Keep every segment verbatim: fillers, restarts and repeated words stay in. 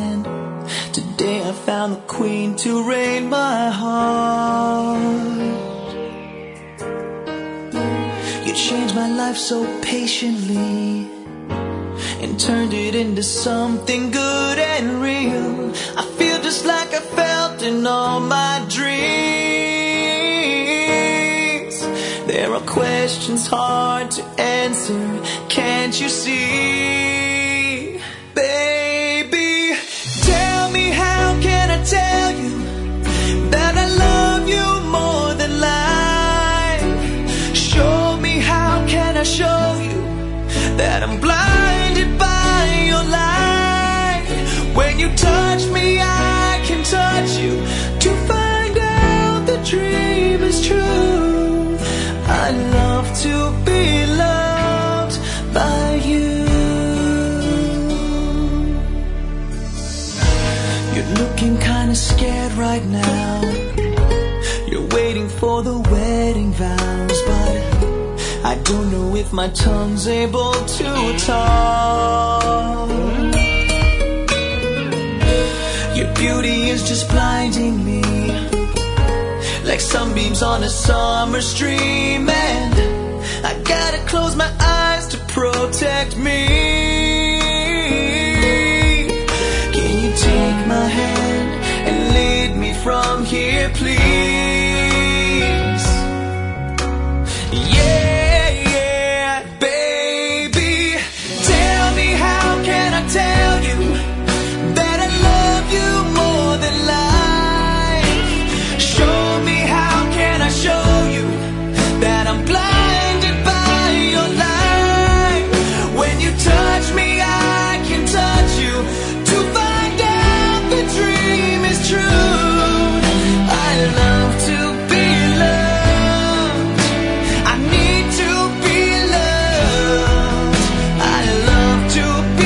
land. Today I found the queen to reign my heart. You changed my life so patiently and turned it into something good and real. I feel just like I felt in all my dreams. There are questions hard to answer, can't you see? Baby, tell me, how can I tell you that I love you more than life? Show me, how can I show you that I'm blinded by your light? When you touch me, I can touch you to find out the dream is true. I love to be loved by you. You're looking kinda scared right now. You're waiting for the wedding vows, but I don't know if my tongue's able to talk. Your beauty is just blinding me, like sunbeams on a summer stream, and I gotta close my eyes to protect me. Can you take my hand and lead me from here, please? Yeah. Tell you that I love you more than life. Show me, how can I show you that I'm blinded by your light? When you touch me, I can touch you to find out the dream is true. I love to be loved. I need to be loved. I love to be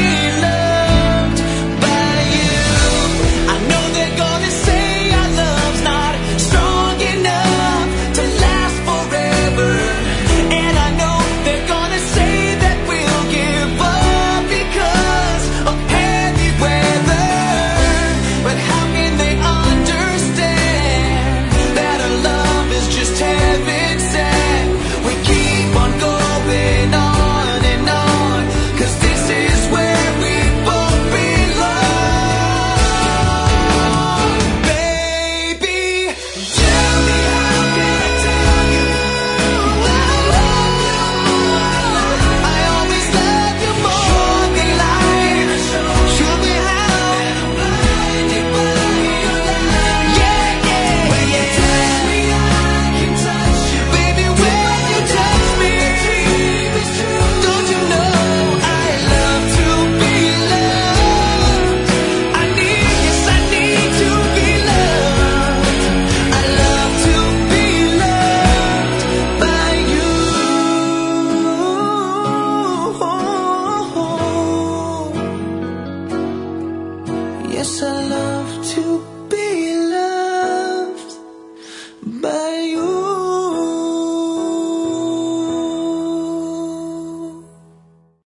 yes, I love